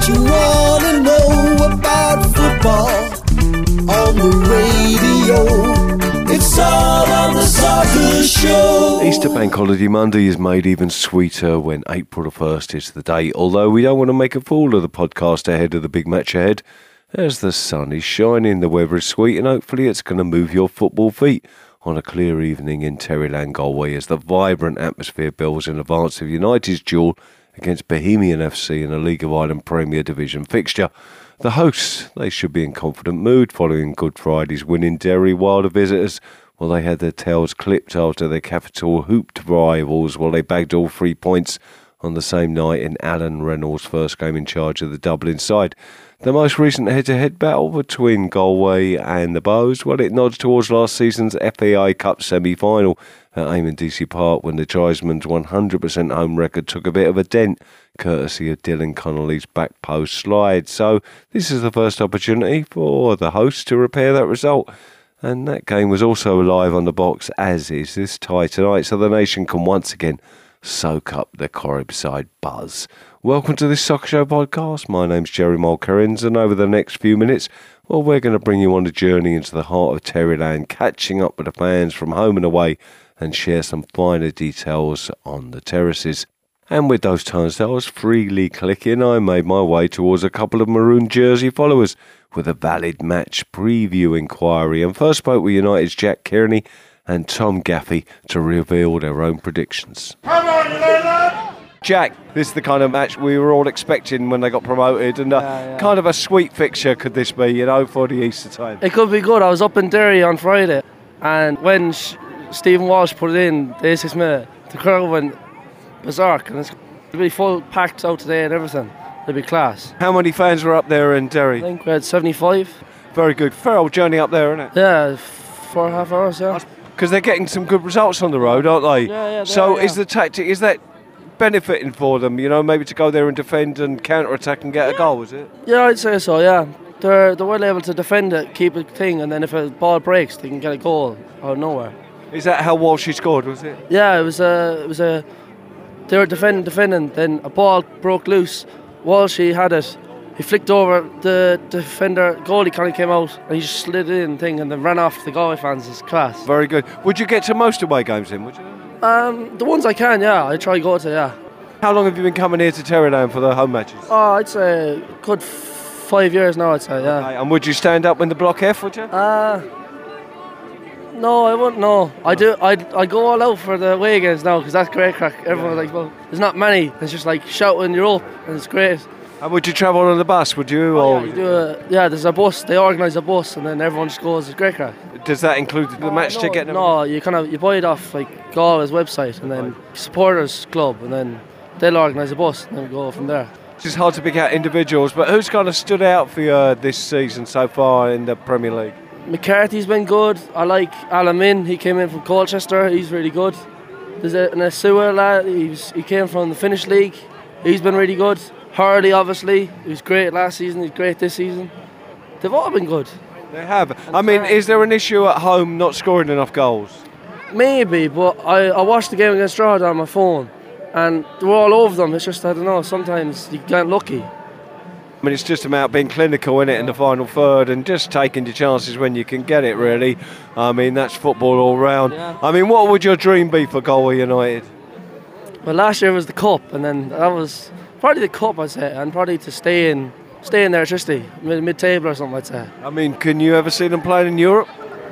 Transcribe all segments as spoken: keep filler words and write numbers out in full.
what you want to know about football on the radio. It's all on the Soccer Show. Easter Bank Holiday Monday is made even sweeter when April the first is the date, although we don't want to make a fool of the podcast ahead of the big match ahead. As the sun is shining, the weather is sweet, and hopefully it's going to move your football feet on a clear evening in Terryland, Galway, as the vibrant atmosphere builds in advance of United's duel against Bohemian F C in a League of Ireland Premier Division fixture. The hosts, they should be in confident mood following Good Friday's win in Derry, while the visitors, well, they had their tails clipped after their capital hooped rivals while they bagged all three points on the same night in Alan Reynolds' first game in charge of the Dublin side. The most recent head-to-head battle between Galway and the Bows, well, it nods towards last season's F A I Cup semi-final at Eamon D C Park when the Tribesmen's one hundred percent home record took a bit of a dent, courtesy of Dylan Connolly's back post slide. So this is the first opportunity for the hosts to repair that result. And that game was also live on the box, as is this tie tonight, so the nation can once again soak up the Corribside buzz. Welcome to this Soccer Show podcast. My name's Jerry Mulkerrins, and over the next few minutes, well, we're going to bring you on a journey into the heart of Terryland, catching up with the fans from home and away, and share some finer details on the terraces. And with those turnstiles freely clicking, I made my way towards a couple of maroon jersey followers with a valid match preview inquiry, and first spoke with United's Jack Kearney and Tom Gaffey to reveal their own predictions. Come on, United! Jack, this is the kind of match we were all expecting when they got promoted, and uh, yeah, yeah. kind of a sweet fixture could this be, you know, for the Easter time? It could be good. I was up in Derry on Friday, and when Sh- Stephen Walsh put it in, the eighty-sixth minute, the crowd went berserk, and it's it'll be full packed out today and everything. It'll be class. How many fans were up there in Derry? I think we had seventy-five. Very good. Fair old journey up there, isn't it? Yeah, four and a half hours, yeah. Because they're getting some good results on the road, aren't they? Yeah, yeah. They so are, yeah. is the tactic, is that benefiting for them, you know, maybe to go there and defend and counter-attack and get a goal, is it? Yeah, I'd say so, yeah. They're, they're well able to defend it, keep it thing, and then if a ball breaks, they can get a goal out of nowhere. Is that how Walsh scored, was it? Yeah, it was a... It was a they were defending, defending, then a ball broke loose. Walsh, he had it. He flicked over, the defender, goalie kind of came out, and he just slid in thing and then ran off the Galway fans. It's class. Very good. Would you get to most away games then, would you? Um, the ones I can, yeah. I try to go to, yeah. How long have you been coming here to Terryland for the home matches? Oh, I'd say a good f- five years now, I'd say, yeah. Okay. And would you stand up in the Block F, would you? Uh, no, I wouldn't, no. I do, I'd, I'd go all out for the away games now, because that's great crack. Everyone's yeah. like, well, there's not many. It's just like shouting, you're up, and it's great. And would you travel on the bus, would you? Oh, or yeah, you do a, yeah, there's a bus. They organise a bus, and then everyone just goes. It's great crack. Does that include the uh, match no, ticket? No, you kind of you buy it off like Galway's website, and then right. supporters club, and then they'll organise a bus, and then we go from there. It's just hard to pick out individuals, but who's kind of stood out for you uh, this season so far in the Premier League? McCarthy's been good. I like Alan Min. He came in from Colchester. He's really good. There's a, an Asua lad. He's, he came from the Finnish league. He's been really good. Hurley, obviously, he was great last season, he's great this season. They've all been good. They have. I mean, is there an issue at home not scoring enough goals? Maybe, but I, I watched the game against Drogheda on my phone, and they were all over them. It's just, I don't know, sometimes you get lucky. I mean, it's just about being clinical, in it, in the final third, and just taking your chances when you can get it, really. I mean, that's football all round. Yeah. I mean, what would your dream be for Galway United? Well, last year was the Cup, and then that was... Probably the Cup, I'd say, and probably to stay in stay in there, electricity, mid, mid-table or something, I'd say. I mean, can you ever see them playing in Europe?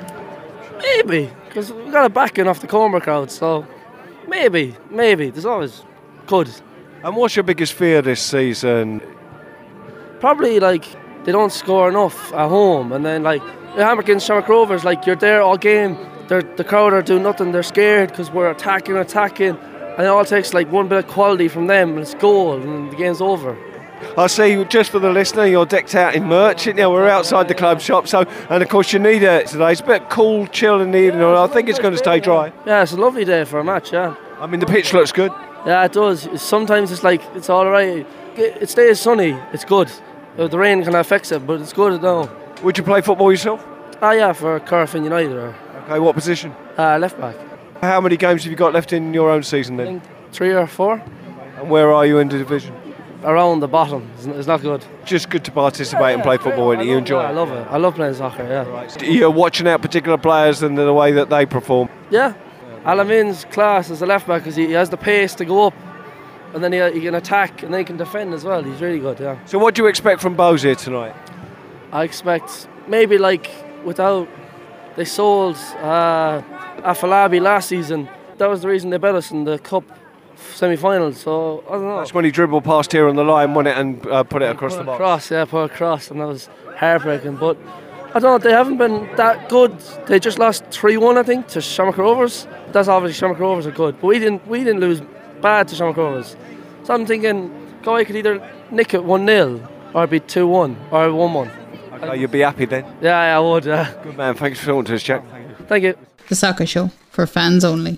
Maybe, because we've got a backing off the Comer crowd, so maybe, maybe. There's always could. And what's your biggest fear this season? Probably, like, they don't score enough at home, and then, like, the Hammer against Shamrock Rovers, like, you're there all game, they're, the crowd are doing nothing, they're scared because we're attacking, attacking, and it all takes like one bit of quality from them and it's goal and the game's over. I see, just for the listener, you're decked out in merch. You know, we're outside the club shop, so and of course you need it today. It's a bit cool, chill in the evening. I think it's going to stay dry. Yeah, it's a lovely day for a match, yeah. I mean, the pitch looks good. Yeah, it does. Sometimes it's like, it's all right. It stays sunny, it's good. The rain kind of affects it, but it's good now. Would you play football yourself? Ah, yeah, for Corofin United. Or, okay, what position? Uh, left back. How many games have you got left in your own season then? I think three or four. And where are you in the division? around the bottom. It's, it's not good. Just good to participate and play football, and you enjoy Yeah, I it. love it. I love playing soccer. Yeah. You're watching out particular players and the way that they perform. Yeah. Alamin's class as a left back because he, he has the pace to go up, and then he, he can attack and then he can defend as well. He's really good. Yeah. So what do you expect from Bows here tonight? I expect maybe like without they sold uh, Afalabi last season. That was the reason they bet us in the cup semi-finals. So I don't know. That's when he dribbled past here on the line, won it, and uh, put it across put the box. Across, yeah, put across, and that was heartbreaking. But I don't know, they haven't been that good. They just lost three one, I think, to Shamrock Rovers. That's obviously Shamrock Rovers are good, but we didn't we didn't lose bad to Shamrock Rovers. So I'm thinking Galway could either nick it one nil or be two one or one one. Okay, you'd be happy then. Yeah, yeah, I would. Yeah. Good man. Thanks for talking to us, Jack. Thank you. The Soccer Show for fans only.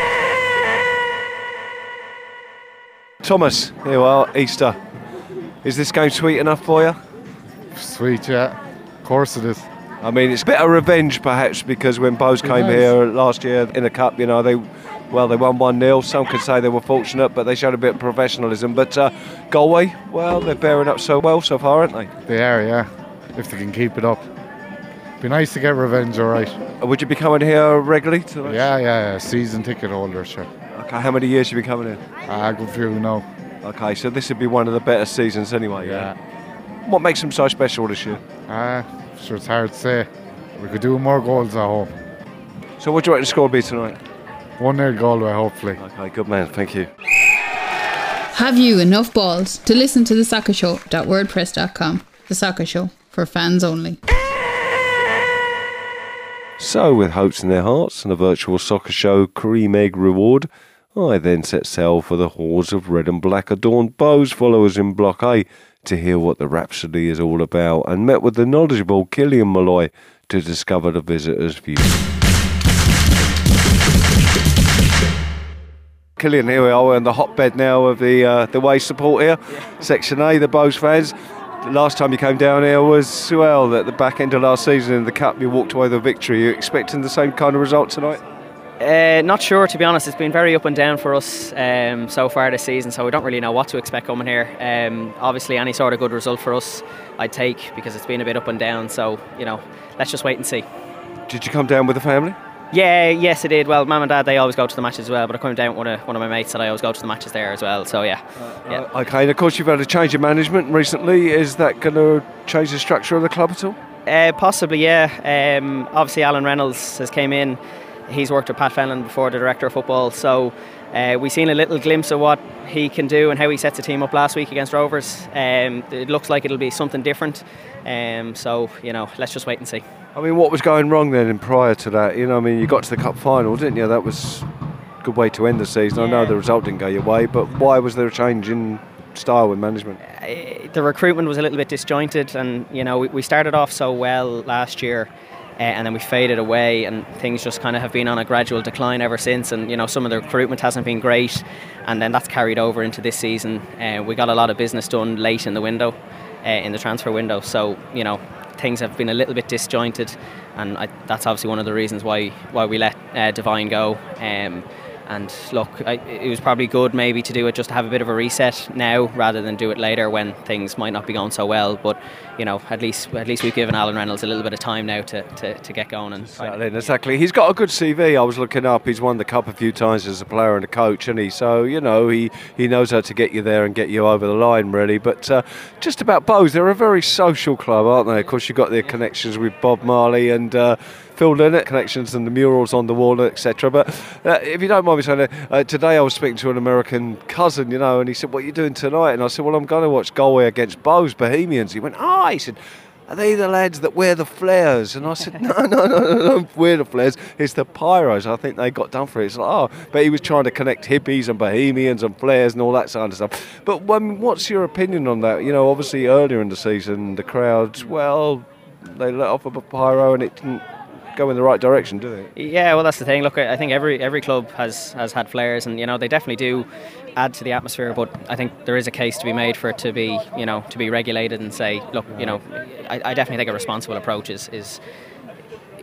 Thomas, here we are, Easter. Is this game sweet enough for you? Sweet, yeah. Of course it is. I mean, it's a bit of revenge perhaps because when Bows came Nice. here last year in the Cup, you know, they well, they won one nil. Some could say they were fortunate, but they showed a bit of professionalism. But uh, Galway, well, they're bearing up so well so far, aren't they? They are, yeah. If they can keep it up. Be nice to get revenge, all right. Uh, Would you be coming here regularly? To the Yeah, yeah, yeah. Season ticket holder, sure. Okay, how many years have you been coming in? Ah, good few now. Okay, so this would be one of the better seasons anyway, yeah? Yeah. What makes them so special this year? Ah, sure, it's hard to say. We could do more goals at home. So what do you reckon the score will be tonight? one nil Galway, hopefully. Okay, good man, thank you. Have you enough balls to listen to the soccer show dot wordpress dot com? The Soccer Show for fans only. So, with hopes in their hearts and a virtual soccer show cream egg reward, I then set sail for the halls of red and black adorned Bows followers in Block A to hear what the Rhapsody is all about, and met with the knowledgeable Killian Malloy to discover the visitors' view. Killian, here we are, we're on the hotbed now of the uh, the way support here, yeah. Section A, the Bows fans. The last time you came down here was, well, at the back end of last season in the Cup, you walked away with a victory. Are you expecting the same kind of result tonight? Uh, not sure, to be honest. It's been very up and down for us um, so far this season, so we don't really know what to expect coming here. Um, obviously, any sort of good result for us, I'd take, because it's been a bit up and down. So, you know, let's just wait and see. Did you come down with the family? Yeah, yes, I did. Well, Mum and Dad, they always go to the matches as well, but I come down with one of, one of my mates that I always go to the matches there as well. So, yeah. Uh, yeah. uh, okay, and of course you've had a change of management recently. Is that going to change the structure of the club at all? Uh, possibly, yeah. Um, obviously, Alan Reynolds has came in. He's worked with Pat Fenlon before, the director of football, so uh, we've seen a little glimpse of what he can do and how he sets the team up last week against Rovers. Um, it looks like it'll be something different, um, so, you know, let's just wait and see. I mean, what was going wrong then and prior to that? You know, I mean, you got to the Cup final, didn't you? That was a good way to end the season. Yeah. I know the result didn't go your way, but why was there a change in style with management? Uh, the recruitment was a little bit disjointed, and, you know, we, we started off so well last year. Uh, and then we faded away, and things just kind of have been on a gradual decline ever since. And, you know, some of the recruitment hasn't been great, and then that's carried over into this season. Uh, we got a lot of business done late in the window, uh, in the transfer window. So, you know, things have been a little bit disjointed, and I, that's obviously one of the reasons why why we let uh, Devine go. Um, And look, I, it was probably good maybe to do it just to have a bit of a reset now rather than do it later when things might not be going so well. But, you know, at least at least we've given Alan Reynolds a little bit of time now to, to, to get going. And exactly, exactly. He's got a good C V. I was looking up. He's won the Cup a few times as a player and a coach, and he so you know he, he knows how to get you there and get you over the line really. But uh, just about Bows, they're a very social club, aren't they? Of course, you've got their connections with Bob Marley and Uh, Phil Lynott, connections and the murals on the wall, et cetera. But uh, if you don't mind me saying, uh, today I was speaking to an American cousin, you know, and he said, "What are you doing tonight?" And I said, "Well, I'm going to watch Galway against Bows Bohemians." He went, "Ah," oh, he said, "Are they the lads that wear the flares?" And I said, no, no, no, no, don't wear the flares. It's the pyros. I think they got done for it. It's like, oh, but he was trying to connect hippies and bohemians and flares and all that sort of stuff. But um, what's your opinion on that? You know, obviously earlier in the season, the crowds, well, they let off a pyro and it didn't go in the right direction, do they? Yeah, well, that's the thing. Look, I think every every club has, has had flares, and, you know, they definitely do add to the atmosphere, but I think there is a case to be made for it to be, you know, to be regulated and say, look, you know, I, I definitely think a responsible approach is, is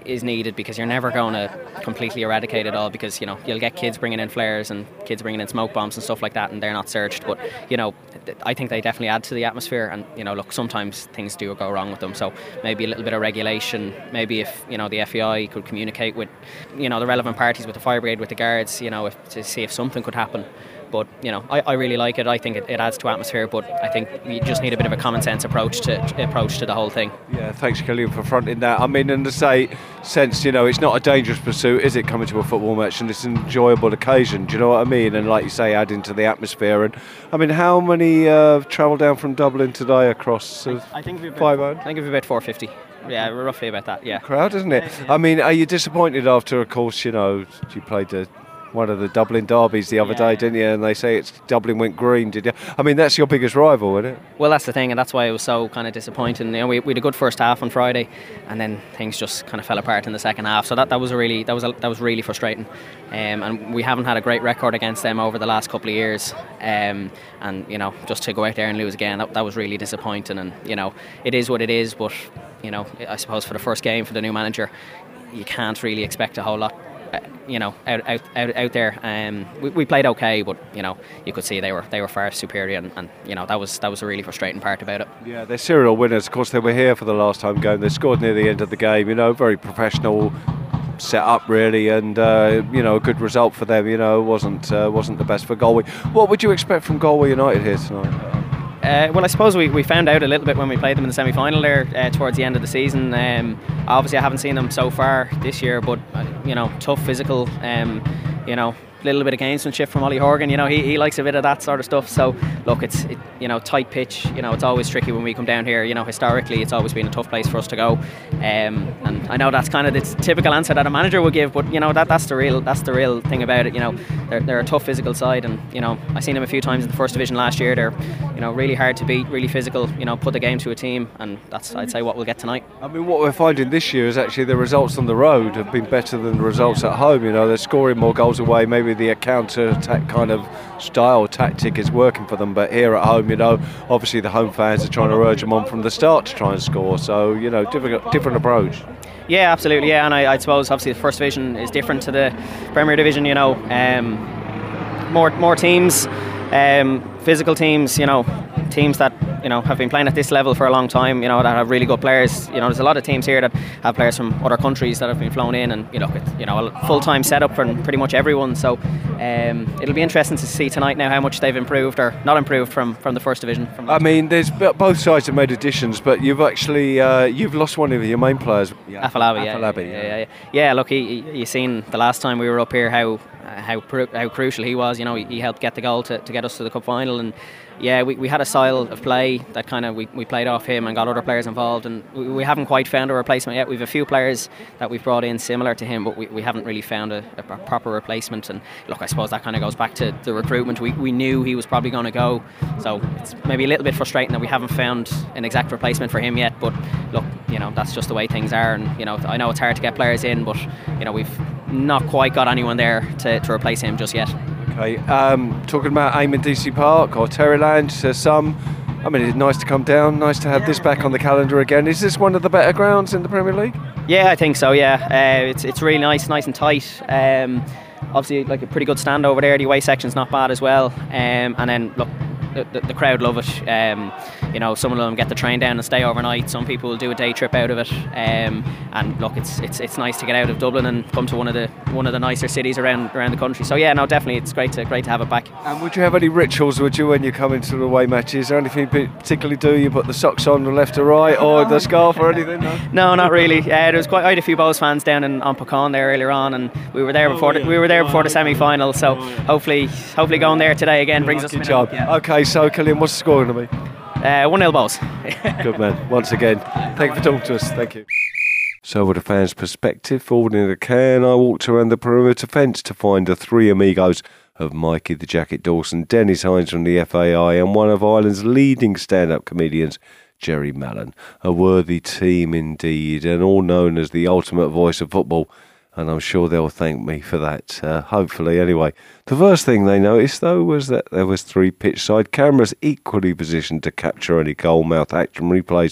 is needed, because you're never going to completely eradicate it all, because, you know, you'll get kids bringing in flares and kids bringing in smoke bombs and stuff like that, and they're not searched. But, you know, I think they definitely add to the atmosphere, and, you know, look, sometimes things do go wrong with them, so maybe a little bit of regulation, maybe if, you know, the F E I could communicate with, you know, the relevant parties, with the fire brigade, with the guards, you know, if, to see if something could happen. But, you know, I, I really like it. I think it, it adds to atmosphere, but I think you just need a bit of a common sense approach to approach to the whole thing. Yeah, thanks, Killian, for fronting that. I mean, in the say sense, you know, it's not a dangerous pursuit, is it, coming to a football match, and it's an enjoyable occasion, do you know what I mean? And like you say, adding to the atmosphere. And I mean, how many uh, travelled down from Dublin today across uh, I think we've five I think we've about four fifty. Yeah, roughly about that, yeah. Crowd, isn't it? Yeah. I mean, are you disappointed after, of course, you know, you played the one of the Dublin derbies the other yeah. day, didn't you? And they say it's Dublin went green, did you? I mean, that's your biggest rival, isn't it? Well, that's the thing, and that's why it was so kind of disappointing. You know, we, we had a good first half on Friday, and then things just kind of fell apart in the second half. So that, that was a really that was a, that was really frustrating. Um, and we haven't had a great record against them over the last couple of years. Um, and you know, just to go out there and lose again, that, that was really disappointing. And you know, it is what it is. But you know, I suppose for the first game for the new manager, you can't really expect a whole lot. Uh, you know, out out out, out there. Um, we, we played okay, but you know, you could see they were they were far superior, and, and you know that was that was a really frustrating part about it. Yeah, they're serial winners. Of course, they were here for the last time game. They scored near the end of the game. You know, very professional set up really, and uh, you know, a good result for them. You know, wasn't uh, wasn't the best for Galway. What would you expect from Galway United here tonight? Uh, well, I suppose we, we found out a little bit when we played them in the semi-final there uh, towards the end of the season. Um, obviously, I haven't seen them so far this year, but uh, you know, tough, physical. Um, you know, a little bit of gamesmanship from Ollie Horgan. You know, he, he likes a bit of that sort of stuff. So look, it's it, you know, tight pitch. You know, it's always tricky when we come down here. You know, historically, it's always been a tough place for us to go. Um, and I know that's kind of the typical answer that a manager would give, but you know, that that's the real that's the real thing about it. You know, they're they're a tough physical side, and you know, I seen them a few times in the first division last year. They're you know really hard to beat, really physical. You know, put the game to a team, and that's I'd say what we'll get tonight. I mean, what we're finding this year is actually the results on the road have been better than the results at home. You know, they're scoring more goals away. Maybe the counter attack kind of style tactic is working for them, but here at home, you know, obviously the home fans are trying to urge them on from the start to try and score. So you know, different different approach. Yeah, absolutely. Yeah, and I, I suppose obviously the first division is different to the Premier Division. You know, um, more more teams, um, physical teams. You know, teams that you know have been playing at this level for a long time. You know, that have really good players. You know, there's a lot of teams here that have players from other countries that have been flown in, and you know, it's, you know, a full time setup for pretty much everyone. So um, it'll be interesting to see tonight now how much they've improved or not improved from, from the first division. From I mean, there's both sides have made additions, but you've actually uh, you've lost one of your main players. Yeah. Afolabi, yeah, Afolabi, yeah, yeah, yeah, yeah. Look, he, he, you seen the last time we were up here how how how crucial he was. You know, he, he helped get the goal to, to get us to the cup final, and yeah, we, we had a style of play that kind of we, we played off him and got other players involved, and we, we haven't quite found a replacement yet. We've a few players that we've brought in similar to him, but we, we haven't really found a, a proper replacement. And look, I suppose that kind of goes back to the recruitment. We we knew he was probably going to go, so it's maybe a little bit frustrating that we haven't found an exact replacement for him yet. But look, you know, that's just the way things are, and you know, I know it's hard to get players in, but you know, we've not quite got anyone there to, to replace him just yet. Okay, um, talking about Eamon D C Park or Terryland, uh, some. I mean, it's nice to come down, nice to have this back on the calendar again. Is this one of the better grounds in the Premier League? Yeah, I think so. Yeah, uh, it's it's really nice, nice and tight. Um, obviously, like a pretty good stand over there. The away section's not bad as well. Um, and then look, the, the, the crowd love it. Um, you know, some of them get the train down and stay overnight. Some people will do a day trip out of it. Um, and look, it's it's it's nice to get out of Dublin and come to one of the one of the nicer cities around around the country. So yeah, no, definitely, it's great to great to have it back. And would you have any rituals? Would you when you come into the away matches? Is there anything you particularly do? You put the socks on the left or right, or the scarf or anything? No, no, not really. Uh, there was quite I had a few Bows fans down in on Pecan there earlier on, and we were there before oh, yeah. the, we were there before the semi-final. So oh, yeah. hopefully, hopefully going there today again brings us. Good job. Yeah. Okay, so Killian, what's the score going to be? Uh, one nil Bows. Good man. Once again, thank you for talking to us. Thank you. So with a fan's perspective, forwarding in a can, I walked around the perimeter fence to find the three amigos of Mikey the Jacket Dawson, Dennis Hines from the F A I, and one of Ireland's leading stand-up comedians, Jerry Mallon. A worthy team indeed, and all known as the ultimate voice of football. And I'm sure they'll thank me for that, uh, hopefully anyway. The first thing they noticed, though, was that there was three pitch-side cameras equally positioned to capture any goal-mouth action replays,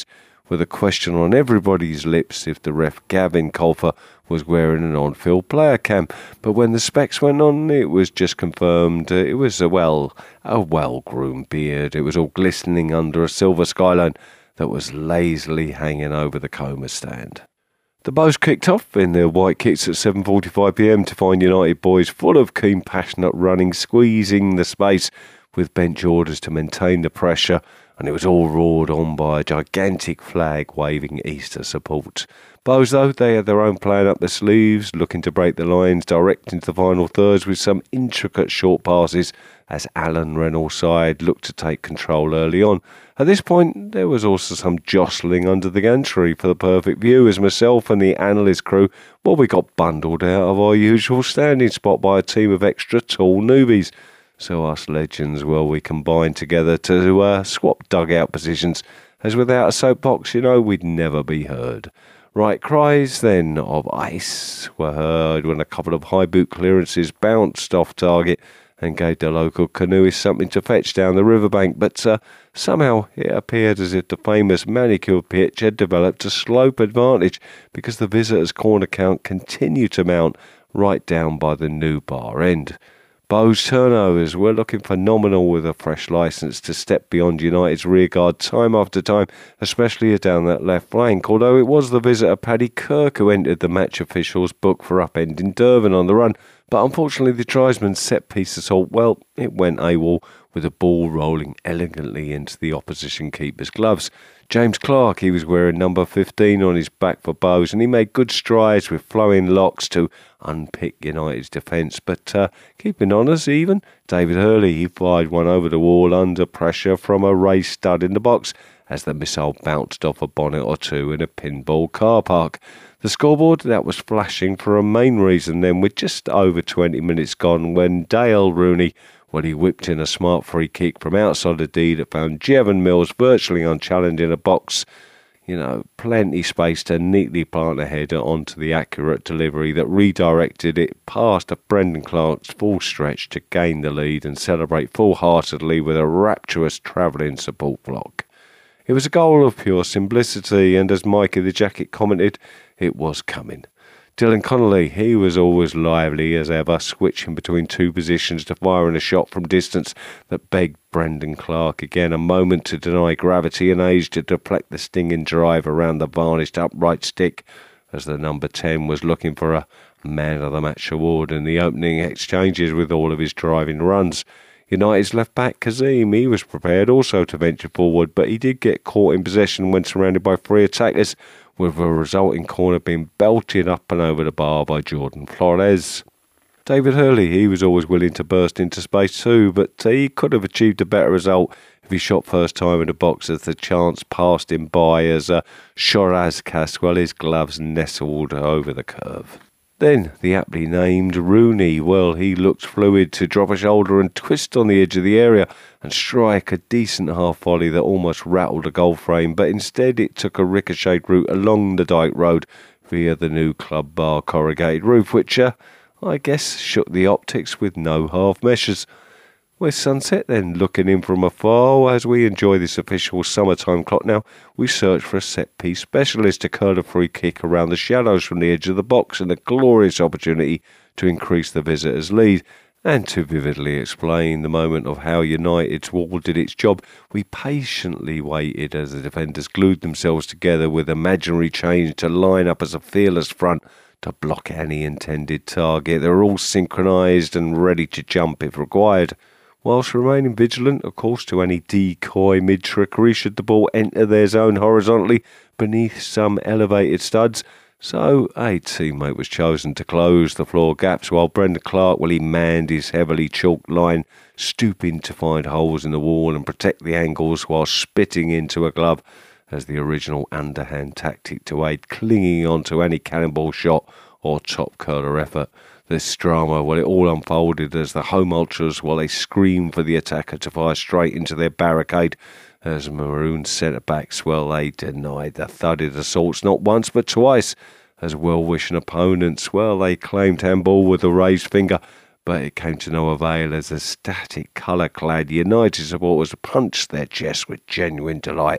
with a question on everybody's lips if the ref Gavin Colfer was wearing an on-field player cam. But when the specs went on, it was just confirmed uh, it was a well, a well-groomed beard. It was all glistening under a silver skyline that was lazily hanging over the coma stand. The Bows kicked off in their white kits at seven forty-five p m to find United boys full of keen, passionate running, squeezing the space with bench orders to maintain the pressure, and it was all roared on by a gigantic flag waving Easter support. Bows, though, they had their own plan up their sleeves, looking to break the lines direct into the final thirds with some intricate short passes as Alan Reynolds' side looked to take control early on. At this point, there was also some jostling under the gantry for the perfect view as myself and the analyst crew, well, we got bundled out of our usual standing spot by a team of extra tall newbies. So us legends, well, we combined together to uh, swap dugout positions, as without a soapbox, you know, we'd never be heard. Right cries, then, of ice were heard when a couple of high boot clearances bounced off target and gave the local canoeists something to fetch down the riverbank, but uh, somehow it appeared as if the famous manicured pitch had developed a slope advantage because the visitors' corner count continued to mount right down by the new bar end. Bows turnovers were looking phenomenal with a fresh licence to step beyond United's rearguard time after time, especially down that left flank, although it was the visitor Paddy Kirk who entered the match officials' book for upending Durban on the run. But unfortunately the tribesman's set-piece assault, well, it went AWOL with the ball rolling elegantly into the opposition keeper's gloves. James Clark, he was wearing number fifteen on his back for Bows, and he made good strides with flowing locks to unpick United's defence. But uh, keeping on us even, David Hurley, he fired one over the wall under pressure from a raised stud in the box as the missile bounced off a bonnet or two in a pinball car park. The scoreboard, that was flashing for a main reason then, with just over twenty minutes gone when Dale Rooney, well, he whipped in a smart free kick from outside the D that found Jevon Mills virtually unchallenged in a box. You know, plenty space to neatly plant a header onto the accurate delivery that redirected it past a Brendan Clark's full stretch to gain the lead and celebrate full-heartedly with a rapturous travelling support flock. It was a goal of pure simplicity, and as Mikey the Jacket commented, it was coming. Dylan Connolly, he was always lively as ever, switching between two positions to firing a shot from distance that begged Brendan Clark again a moment to deny gravity and age to deflect the stinging drive around the varnished upright stick as the number ten was looking for a Man of the Match award in the opening exchanges with all of his driving runs. United's left-back Kazim, he was prepared also to venture forward, but he did get caught in possession when surrounded by three attackers, with a resulting corner being belted up and over the bar by Jordan Flores. David Hurley, he was always willing to burst into space too, but he could have achieved a better result if he shot first time in the box as the chance passed him by as uh, Shoraz Caswell, his gloves nestled over the curve. Then the aptly named Rooney, well, he looked fluid to drop a shoulder and twist on the edge of the area and strike a decent half volley that almost rattled the goal frame, but instead it took a ricocheted route along the Dyke Road via the new club bar corrugated roof, which uh, I guess shook the optics with no half measures. With sunset then looking in from afar, as we enjoy this official summertime clock now, we search for a set-piece specialist to curl a free kick around the shadows from the edge of the box in a glorious opportunity to increase the visitors' lead. And to vividly explain the moment of how United's wall did its job, we patiently waited as the defenders glued themselves together with imaginary change to line up as a fearless front to block any intended target. They were all synchronised and ready to jump if required, whilst remaining vigilant, of course, to any decoy mid-trickery should the ball enter their zone horizontally beneath some elevated studs. So a teammate was chosen to close the floor gaps while Brendan Clark, well, he manned his heavily chalked line, stooping to find holes in the wall and protect the angles while spitting into a glove as the original underhand tactic to aid clinging on to any cannonball shot or top curler effort. This drama, well, it all unfolded as the home ultras, while they screamed for the attacker to fire straight into their barricade, as Maroon centre-backs, well, they denied the thudded assaults not once but twice, as well-wishing opponents, well, they claimed handball with a raised finger, but it came to no avail as the static colour-clad United supporters punched their chests with genuine delight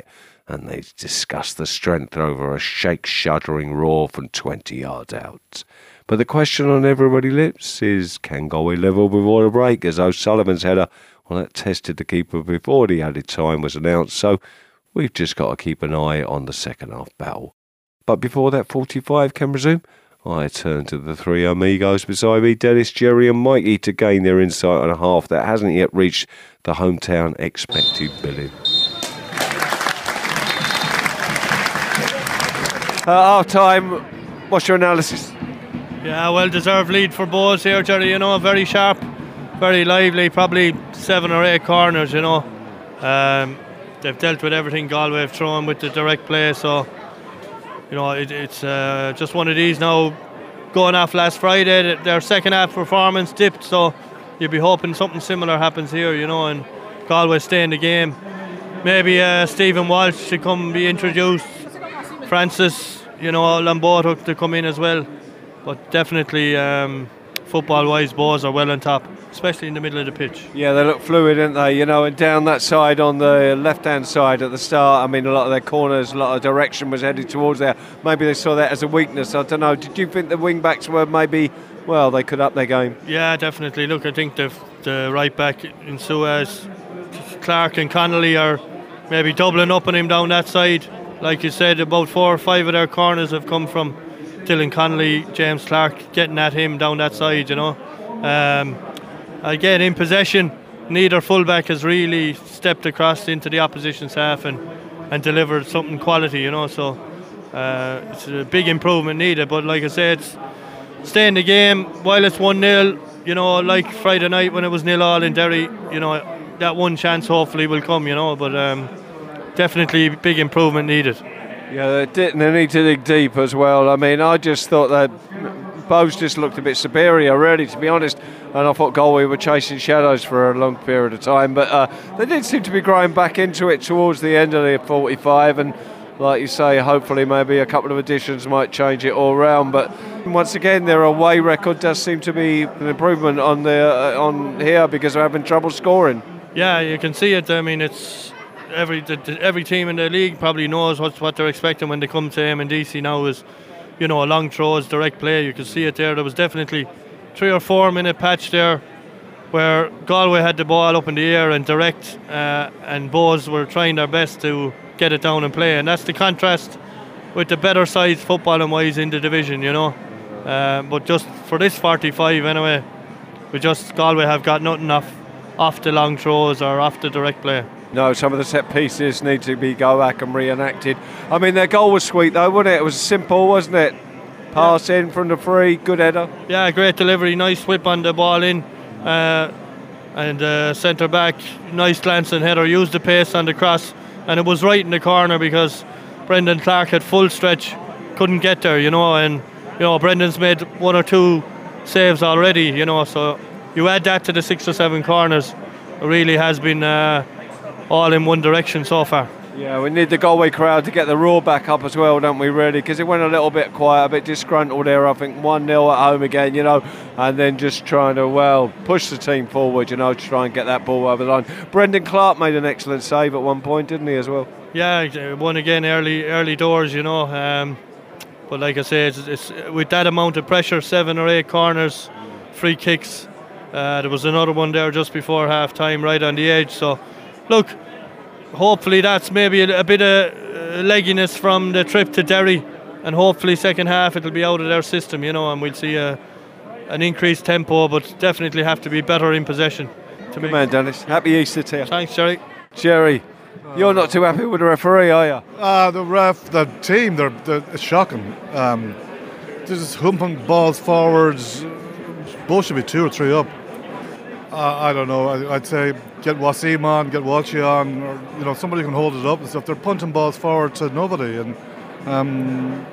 and they discussed the strength over a shake-shuddering roar from twenty yards out. But the question on everybody's lips is, can Galway level before the break? As O'Sullivan's header, well, that tested the keeper before the added time was announced, so we've just got to keep an eye on the second half battle. But before that forty-five can resume, I turn to the three amigos beside me, Dennis, Jerry and Mikey, to gain their insight on a half that hasn't yet reached the hometown expected billing. At half time, what's your analysis? Yeah, well-deserved lead for Bohs here, Jerry, you know, very sharp, very lively, probably seven or eight corners, you know. Um, they've dealt with everything Galway have thrown with the direct play, so, you know, it, it's uh, just one of these now. Going off last Friday, their second half performance dipped, so you'd be hoping something similar happens here, you know, and Galway stay in the game. Maybe uh, Stephen Walsh should come be introduced, Francis, you know, Lamboto to come in as well. But definitely, um, football-wise, Bohs are well on top, especially in the middle of the pitch. Yeah, they look fluid, don't they? You know, and down that side on the left-hand side at the start, I mean, a lot of their corners, a lot of direction was headed towards there. Maybe they saw that as a weakness. I don't know. Did you think the wing-backs were maybe, well, they could up their game? Yeah, definitely. Look, I think the, the right-back in Suez, Clark and Connolly are maybe doubling up on him down that side. Like you said, about four or five of their corners have come from Dylan Connolly, James Clark getting at him down that side, you know. Um, again, in possession, neither fullback has really stepped across into the opposition's half and, and delivered something quality, you know. So uh, it's a big improvement needed. But like I said, it's stay in the game while it's one nil, you know, like Friday night when it was nil all in Derry, you know, that one chance hopefully will come, you know. But um, definitely big improvement needed. Yeah, they need to dig deep as well. I mean, I just thought that Bohs just looked a bit superior, really, to be honest. And I thought Galway were chasing shadows for a long period of time. But uh, they did seem to be growing back into it towards the end of the forty-five. And like you say, hopefully maybe a couple of additions might change it all round. But once again, their away record does seem to be an improvement on the uh, on here because they're having trouble scoring. Yeah, you can see it. I mean, it's every the, the, every team in the league probably knows what what they're expecting when they come to M and D C now is, you know, a long throws, direct play. You can see it there. There was definitely three or four minute patch there where Galway had the ball up in the air and direct, uh, and Bohs were trying their best to get it down and play. And that's the contrast with the better sides footballing wise in the division, you know. Uh, but just for this forty-five anyway, we just Galway have got nothing off off the long throws or off the direct play. No, some of the set pieces need to be go back and reenacted. I mean, their goal was sweet though, wasn't it? It was simple, wasn't it? Pass in from the free, good header. Yeah, great delivery, nice whip on the ball in. Uh, and uh, centre back, nice glancing header, used the pace on the cross, and it was right in the corner because Brendan Clark had full stretch, couldn't get there, you know, and you know Brendan's made one or two saves already, you know, so you add that to the six or seven corners, it really has been uh, all in one direction so far. Yeah, we need the Galway crowd to get the roar back up as well, don't we, really? Because it went a little bit quiet, a bit disgruntled there. I think one nil at home again, you know, and then just trying to, well, push the team forward, you know, to try and get that ball over the line. Brendan Clark made an excellent save at one point, didn't he, as well? Yeah, one again early early doors, you know. Um, but like I say, it's, it's, with that amount of pressure, seven or eight corners, free kicks. Uh, there was another one there just before half time, right on the edge. So, look, hopefully that's maybe a, a bit of uh, legginess from the trip to Derry, and hopefully second half it'll be out of their system, you know, and we'll see a, an increased tempo, but definitely have to be better in possession. To Good man, Dennis. Happy Easter to you. Thanks, Jerry. Jerry, you're not too happy with the referee, are you? Uh, the ref, the team, they're, they're it's shocking. Um, they're just humping balls forwards. Both should be two or three up. Uh, I don't know. I, I'd say get Wasim on, get Walshy on, or you know somebody can hold it up and stuff. They're punting balls forward to nobody, and um,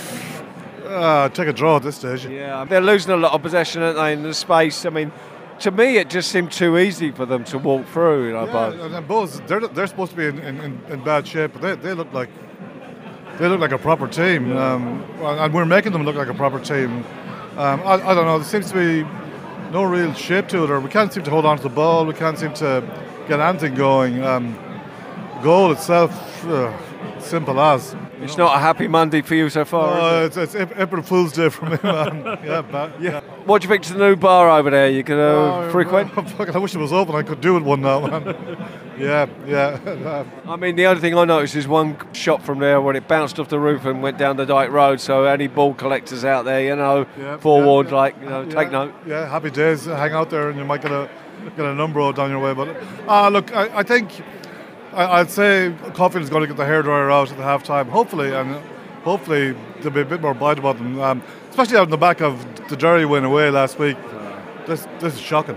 uh, take a draw at this stage. Yeah, they're losing a lot of possession, aren't they, in the space. I mean, to me, it just seemed too easy for them to walk through. You know, yeah, but and, and Bohs, they're they're supposed to be in, in, in bad shape, but they they look like they look like a proper team, um, and we're making them look like a proper team. Um, I, I don't know. There seems to be no real shape to it, or we can't seem to hold on to the ball. We can't seem to get anything going. Um, goal itself, uh, simple as. It's not a happy Monday for you so far, Oh, is it? it's, it's April Fool's Day for me, man. yeah, but, yeah. What do you think to the new bar over there? You going to Oh, frequent? well, fucking, I wish it was open. I could do it one now, man. yeah, yeah. I mean, the only thing I noticed is one shot from there when it bounced off the roof and went down the Dyke Road. So any ball collectors out there, you know, Yeah, forewarned, yeah, like, you know, yeah, take note. Yeah, happy days. Hang out there, and you might get a get a number out down your way. But uh, look, I, I think I, I'd say Caulfield's going to get the hairdryer out at the half time, hopefully, and hopefully there'll be a bit more bite about them, um, especially out in the back of the Derry win away last week. This this is shocking.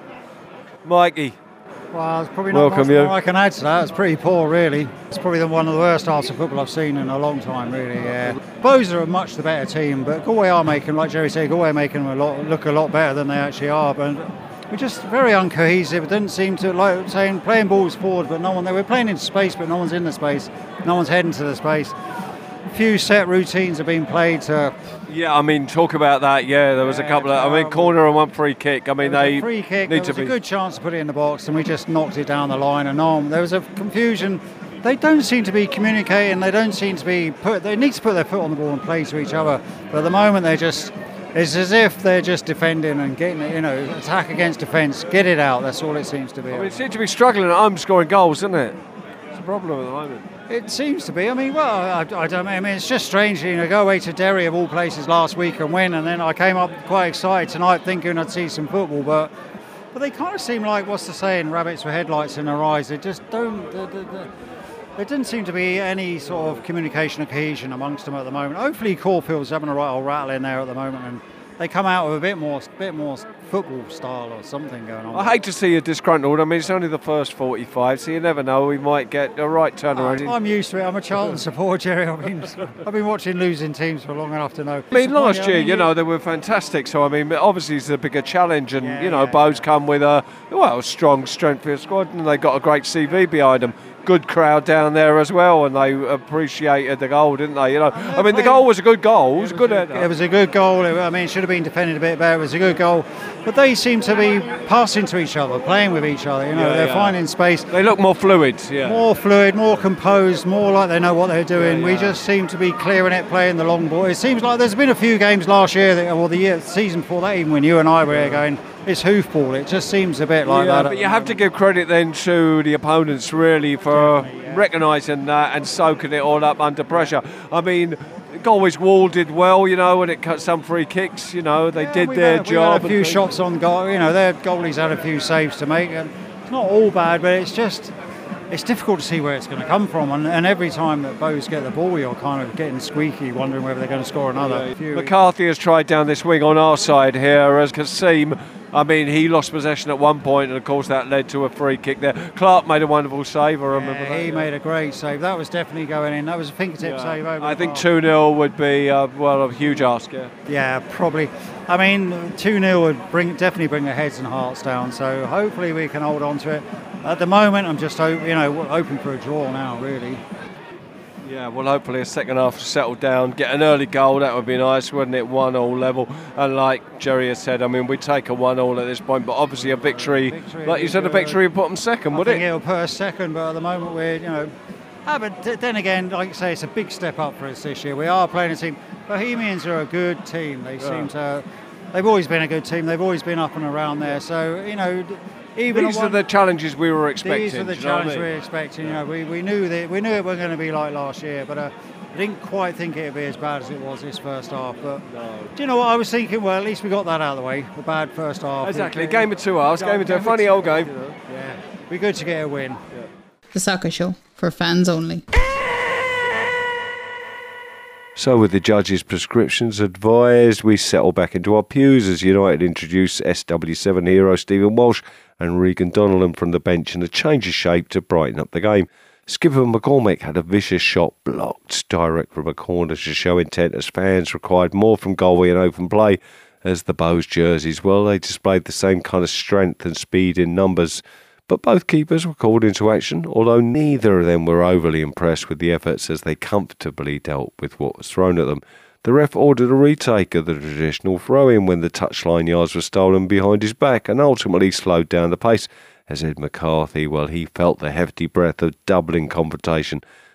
Mikey. Well, it's probably not Welcome, much you. more I can add to that. It's pretty poor, really. It's probably the one of the worst halves of football I've seen in a long time, really. Yeah. Bowes are a much the better team, but Galway are making, like Jerry said, Galway are making them a lot, look a lot better than they actually are. But we're just very uncohesive. It didn't seem to, like saying, playing balls forward, but no one. They were playing into space, but no one's in the space. No one's heading to the space. A few set routines have been played to. Yeah, I mean, talk about that. Yeah, there was a Yeah, couple of, I mean, terrible. corner and one free kick. I mean, There was they a free kick. need There to was be. a good chance to put it in the box, and we just knocked it down the line. And on, there was a confusion. They don't seem to be communicating. They don't seem to be put. They need to put their foot on the ball and play to each other. But at the moment, they're just. It's as if they're just defending and getting it. You know, attack against defence. Get it out. That's all it seems to be. I mean, it seems to be struggling at home scoring goals, doesn't it? It's a problem at the moment. It seems to be. I mean, well, I, I don't. I mean, it's just strange. You know, go away to Derry of all places last week and win, and then I came up quite excited tonight, thinking I'd see some football, but but they kind of seem like, what's the saying, rabbits with headlights in their eyes. They just don't. They, they, they, there didn't seem to be any sort of communication or cohesion amongst them at the moment. Hopefully, Caulfield's having a right old rattle in there at the moment, and they come out with a bit more, bit more football style or something going on. I hate to see you disgruntled. I mean, it's only the first forty-five, so you never know. We might get a right turnaround. I'm used to it. I'm a Charlton supporter, Jerry. I've been, I've been watching losing teams for long enough to know. I mean, last year, I mean, you know, they were fantastic. So, I mean, obviously it's a bigger challenge. And, Yeah, you know, yeah, Bowes yeah. come with a, well, a strong strength for your squad. And they got a great C V behind them. Good crowd down there as well. And they appreciated the goal, didn't they? You know, I mean, the playing- goal was a good goal. It was a good header. It was a good goal. It- I mean, it should have been defended a bit better. It was a good goal. But they seem to be passing to each other, playing with each other. You know, Yeah, they're yeah. finding space. They look more fluid, yeah. More fluid, more composed, more like they know what they're doing. Yeah, We yeah. just seem to be clearing it, playing the long ball. It seems like there's been a few games last year, that, or the year, season before that, even when you and I were here going, it's hoofball. It just seems a bit like yeah, that. but you have to give credit then to the opponents really for recognising that and soaking it all up under pressure. I mean, Galway's wall did well, you know, and it cut some free kicks. You know, they Yeah, did we've their had, we've job. had a few and shots on goal. You know, their goalies had a few saves to make, and it's not all bad, but it's just it's difficult to see where it's going to come from. And, and every time that Bowes get the ball, you're kind of getting squeaky, wondering whether they're going to score another. Few- McCarthy has tried down this wing on our side here as Kasim. I mean, he lost possession at one point, and of course that led to a free kick there. Clark made a wonderful save. I remember Yeah, that. he made a great save. That was definitely going in. That was a fingertip Yeah. save over. I the think bar. two nil would be, uh, well, a huge ask. Yeah. Yeah, probably. I mean, two nil would bring definitely bring the heads and hearts down. So hopefully we can hold on to it. At the moment, I'm just hope, you know hoping for a draw now, really. Yeah, well, hopefully a second half to settle down, get an early goal, that would be nice, wouldn't it? One all level. And like Jerry has said, I mean, we'd take a one all at this point, but obviously a victory, Victory like you would said, a be victory would put them second, I would think it? it'll put us second, but at the moment we're, you know. Ah, but th- then again, like you say, it's a big step up for us this year. We are playing a team. Bohemians are a good team. They seem to. They've always been a good team. They've always been up and around there. So you know, d- even These at are one- the challenges we were expecting. These are the do you know what I challenges mean? we were expecting. You know, we, we knew that we knew it wasn't going to be like last year, but uh, I didn't quite think it'd be as bad as it was this first half. But do you know what I was thinking? Well, at least we got that out of the way. The bad first half. Exactly, We- game of two halves, game of two, a funny old game. Yeah, be good to get a win. The Soccer Show for fans only. So with the judges' prescriptions advised, we settle back into our pews as United introduce S W seven hero Stephen Walsh and Regan Donnellan from the bench in a change of shape to brighten up the game. Skipper McCormick had a vicious shot blocked direct from a corner to show intent as fans required more from Galway and open play as the Bowes jerseys. Well, they displayed the same kind of strength and speed in numbers. But both keepers were called into action, although neither of them were overly impressed with the efforts as they comfortably dealt with what was thrown at them. The ref ordered a retake of the traditional throw-in when the touchline yards were stolen behind his back and ultimately slowed down the pace as Ed McCarthy, well, he felt the hefty breath of doubling confrontation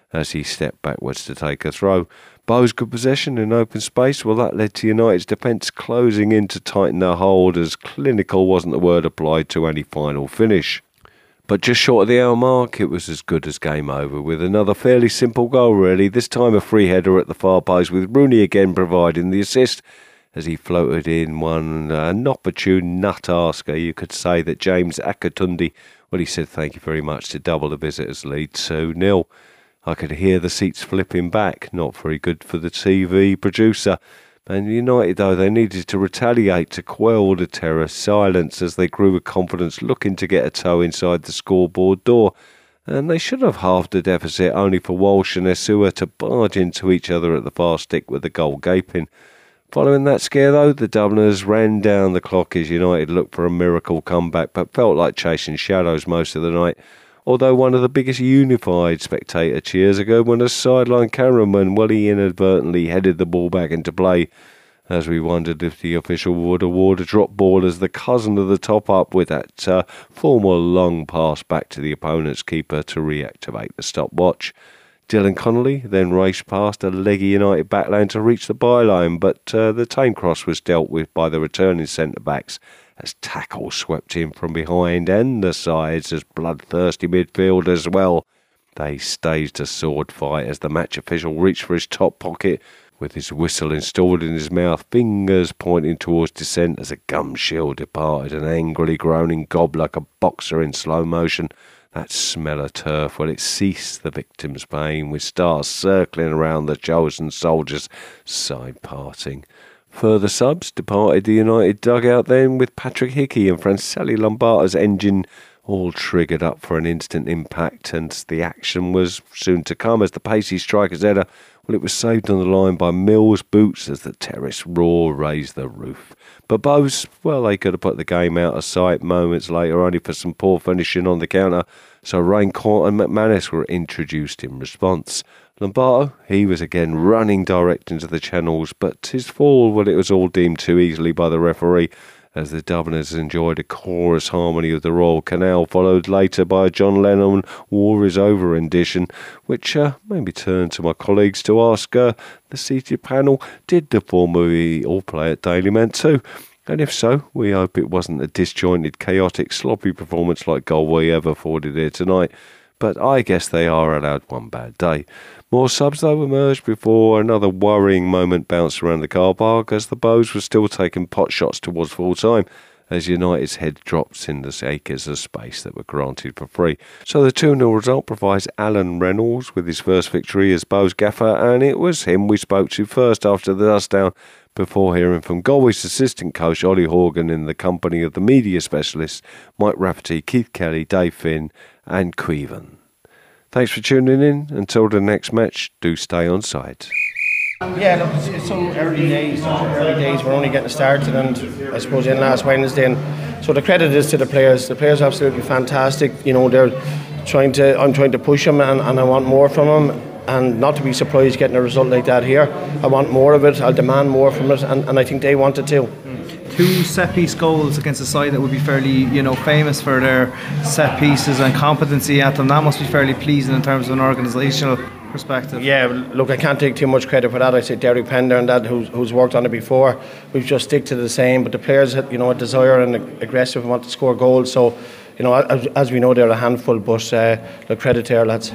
as he stepped backwards to take a throw. Bows good possession in open space. Well, that led to United's defence closing in to tighten their hold, as clinical wasn't the word applied to any final finish. But just short of the hour mark, it was as good as game over, with another fairly simple goal really, this time a free header at the far post, with Rooney again providing the assist as he floated in one uh, an opportune nut-asker. You could say that James Akatunde, well, he said thank you very much to double the visitors' lead two nil. I could hear the seats flipping back, not very good for the T V producer. And United, though, they needed to retaliate to quell the terror silence as they grew with confidence, looking to get a toe inside the scoreboard door. And they should have halved the deficit, only for Walsh and Esua to barge into each other at the far stick with the goal gaping. Following that scare, though, the Dubliners ran down the clock as United looked for a miracle comeback, but felt like chasing shadows most of the night. Although one of the biggest unified spectator cheers ago when a sideline cameraman, well, he inadvertently headed the ball back into play, as we wondered if the official would award a drop ball as the cousin of the top-up with that uh, formal long pass back to the opponent's keeper to reactivate the stopwatch. Dylan Connolly then raced past a leggy United backline to reach the byline, but uh, the tame cross was dealt with by the returning centre-backs as tackles swept in from behind, and the sides as bloodthirsty midfield as well. They staged a sword fight as the match official reached for his top pocket with his whistle installed in his mouth, fingers pointing towards dissent as a gum shield departed, an angrily groaning gob like a boxer in slow motion. That smell of turf, well, it ceased the victim's pain, with stars circling around the chosen soldiers' side parting. Further subs departed the United dugout then, with Patrick Hickey and Francelli Lombata's engine all triggered up for an instant impact, and the action was soon to come as the pacey striker's header, well, it was saved on the line by Mills' boots as the terrace roar raised the roof. But Bows, well, they could have put the game out of sight moments later, only for some poor finishing on the counter, so Raincourt and McManus were introduced in response. Lombardo, he was again running direct into the channels, but his fall, well, it was all deemed too easily by the referee, as the Dubliners enjoyed a chorus harmony of the Royal Canal, followed later by a John Lennon War Is Over rendition, which uh, made me turn to my colleagues to ask uh, the seated panel, did the former we all play at Daily meant to? And if so, we hope it wasn't a disjointed, chaotic, sloppy performance like Galway ever afforded here tonight. But I guess they are allowed one bad day. More subs, though, emerged before another worrying moment bounced around the car park as the Bows were still taking pot shots towards full time as United's head drops in the acres of space that were granted for free. So the two nil result provides Alan Reynolds with his first victory as Bows gaffer, and it was him we spoke to first after the dust down, before hearing from Galway's assistant coach Ollie Horgan in the company of the media specialists Mike Rafferty, Keith Kelly, Dave Finn and Queven. Thanks for tuning in. Until the next match, do stay on side. Yeah, look, it's, it's so early days. Early days. We're only getting started, and I suppose in last Wednesday. And so the credit is to the players. The players are absolutely fantastic. You know, they're trying to. I'm trying to push them, and, and I want more from them. And not to be surprised getting a result like that here. I want more of it. I'll demand more from it, and, and I think they want it too. Two set-piece goals against a side that would be fairly, you know, famous for their set pieces and competency at them. That must be fairly pleasing in terms of an organisational perspective. Yeah, look, I can't take too much credit for that. I say Derek Pender and that, who's, who's worked on it before. We've just stick to the same. But the players, you know, a desire and aggressive and want to score goals. So, you know, as, as we know, they're a handful. But uh, the credit to our lads.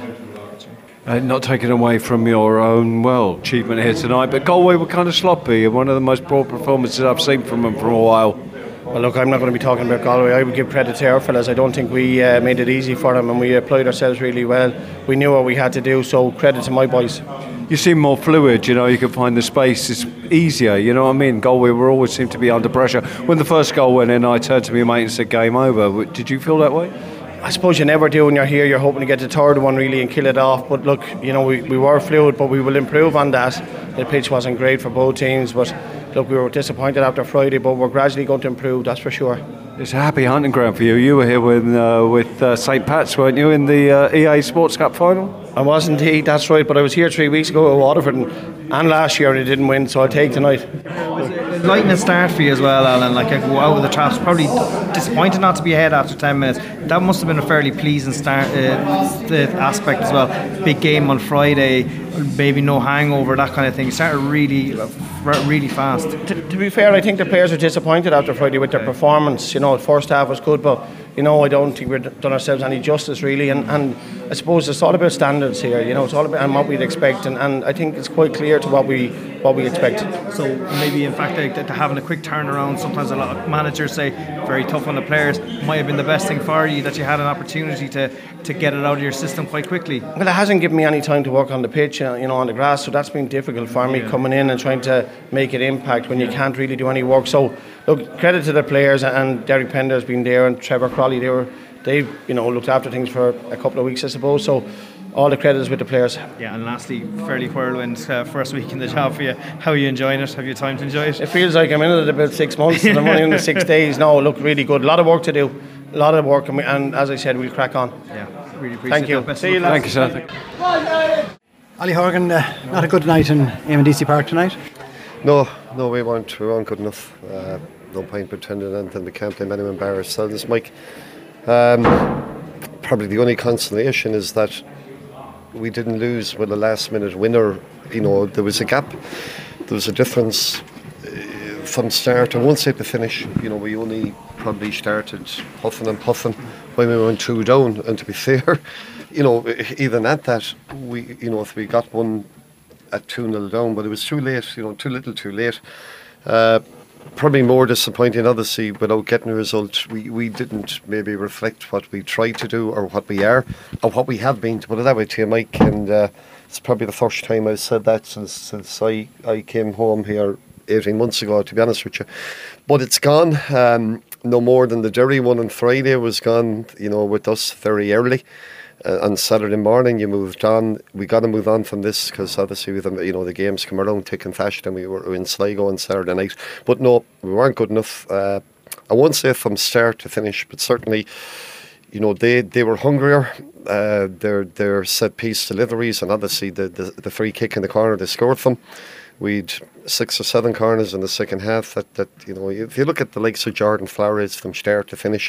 Uh, not taking away from your own, well, achievement here tonight, but Galway were kind of sloppy, and one of the most poor performances I've seen from them for a while. Well, look, I'm not going to be talking about Galway. I would give credit to our fellas. I don't think we uh, made it easy for them, and we applied ourselves really well. We knew what we had to do, so credit to my boys. You seem more fluid, you know, you can find the space, it's easier, you know what I mean? Galway were always seem to be under pressure. When the first goal went in, I turned to my mate and said, game over. Did you feel that way? I suppose you never do when you're here. You're hoping to get the third one really and kill it off. But look, you know, we, we were fluid, but we will improve on that. The pitch wasn't great for both teams, but look, we were disappointed after Friday, but we're gradually going to improve, that's for sure. It's a happy hunting ground for you. You were here with, uh, with uh, Saint Pat's, weren't you, in the uh, E A Sports Cup final? I was indeed, that's right, but I was here three weeks ago at Waterford and, and last year and it didn't win, so I'll take tonight. Was it lightning start for you as well, Alan. Like, go out with the traps. Probably disappointed not to be ahead after ten minutes. That must have been a fairly pleasing start uh, the aspect as well. Big game on Friday, maybe no hangover, that kind of thing. Started really, really fast. To, to be fair, I think the players were disappointed after Friday with their performance. You know, the first half was good, but you know, I don't think we've done ourselves any justice really. And, and I suppose it's all about standards here. You know, it's all about and what we'd expect, and, and I think it's quite clear to what we what we expect. So maybe in fact that having a quick turnaround, sometimes a lot of managers say very tough on the players, might have been the best thing for you, that you had an opportunity to, to get it out of your system quite quickly. Well, it hasn't given me any time to work on the pitch, you know, on the grass, so that's been difficult for me, yeah. Coming in and trying to make it impact when you can't really do any work. So look, credit to the players, and Derek Pender's been there, and Trevor Crowley, they were they you know looked after things for a couple of weeks, I suppose. So all the credit is with the players. Yeah, and lastly, fairly whirlwind uh, first week in the job for you. How are you enjoying it? Have you time to enjoy it? It feels like I'm in it about six months and I'm only in the six days. No, look, really good. A lot of work to do. A lot of work, and, we, and as I said, we'll crack on. Yeah, really appreciate Thank you. That. See you later. Thank you, sir. Ali Horgan, uh, not a good night in A M D C Park tonight? No, no, we weren't. We weren't good enough. Uh, no point pretending anything. We can't blame anyone but ourselves, Mike. Um, probably the only consolation is that we didn't lose with a last minute winner. You know, there was a gap, there was a difference uh, from start. I won't say to finish. You know, we only probably started huffing and puffing when we went two down. And to be fair, you know, even at that, we, you know, if we got one at two nil down, but it was too late. You know, too little, too late. Uh, Probably more disappointing, obviously, without getting a result. We we didn't maybe reflect what we tried to do or what we are or what we have been, to put it that way to you, Mike. And uh, it's probably the first time I've said that since since I, I came home here eighteen months ago, to be honest with you. But it's gone. Um, no more than the Derry one on Friday was gone, you know, with us very early. Uh, on Saturday morning, you moved on. We got to move on from this because obviously, with the, you know, the games come around thick and fast, and we were in Sligo on Saturday night. But no, we weren't good enough. Uh, I won't say from start to finish, but certainly, you know, they, they were hungrier. Uh, their their set piece deliveries, and obviously the, the the free kick in the corner, they scored them. We'd six or seven corners in the second half. That that you know, if you look at the likes of Jordan Flores from start to finish.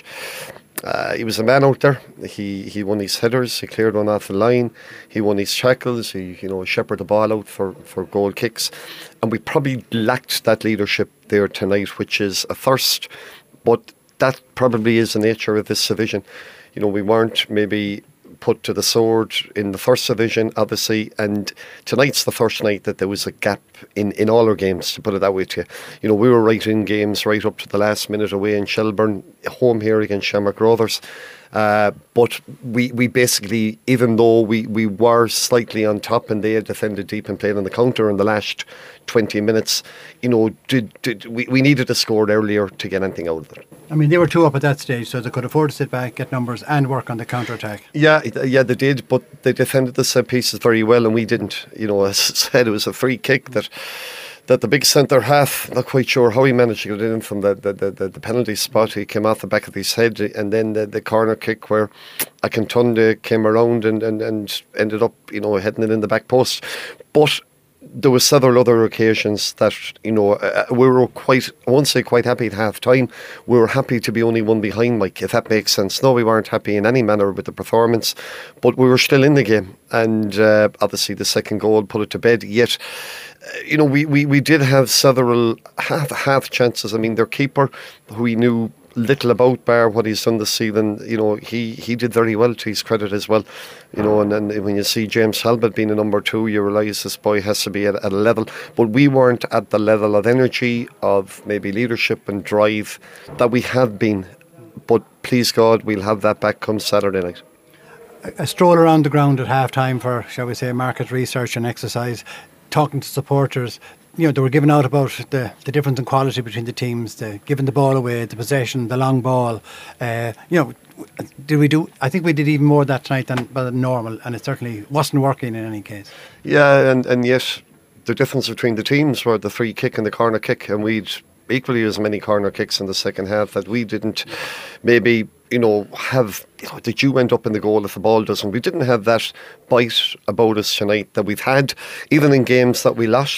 Uh, he was a man out there. He he won his headers. He cleared one off the line. He won his tackles. He you know shepherded the ball out for, for goal kicks, and we probably lacked that leadership there tonight, which is a thirst. But that probably is the nature of this division. You know, we weren't maybe put to the sword in the first division, obviously, and tonight's the first night that there was a gap in, in all our games, to put it that way to you. You know, we were right in games right up to the last minute away in Shelburne, home here against Shamrock Rovers. Uh, but we, we basically, even though we, we were slightly on top and they had defended deep and played on the counter in the last twenty minutes, you know, did, did we, we needed to score earlier to get anything out of it. I mean, they were two up at that stage, so they could afford to sit back, get numbers and work on the counter-attack. Yeah, yeah, they did, but they defended the set pieces very well and we didn't. You know, as I said, it was a free kick that that the big centre half, not quite sure how he managed to get it in from the, the, the, the penalty spot. He came off the back of his head, and then the, the corner kick where Akintunde came around and, and, and ended up, you know, heading it in the back post. But there were several other occasions that, you know, uh, we were quite, I won't say quite happy at half time. We were happy to be only one behind, Mike, if that makes sense. No, we weren't happy in any manner with the performance, but we were still in the game. And uh, obviously the second goal put it to bed. Yet, uh, you know, we, we, we did have several half, half chances. I mean, their keeper, who we knew little about bar what he's done this season, you know, he, he did very well, to his credit as well, you know, and then when you see James Talbot being a number two, you realise this boy has to be at, at a level, but we weren't at the level of energy, of maybe leadership and drive that we have been, but please God, we'll have that back come Saturday night. A, a stroll around the ground at half time for, shall we say, market research and exercise, talking to supporters. You know, they were giving out about the, the difference in quality between the teams, the giving the ball away, the possession, the long ball. Uh, you know, did we do? I think we did even more of that tonight than, than normal, and it certainly wasn't working in any case. Yeah, and, and yet the difference between the teams were the free kick and the corner kick, and we'd equally as many corner kicks in the second half that we didn't maybe, you know, have, you know, that you end up in the goal if the ball doesn't. We didn't have that bite about us tonight that we've had, even in games that we lost.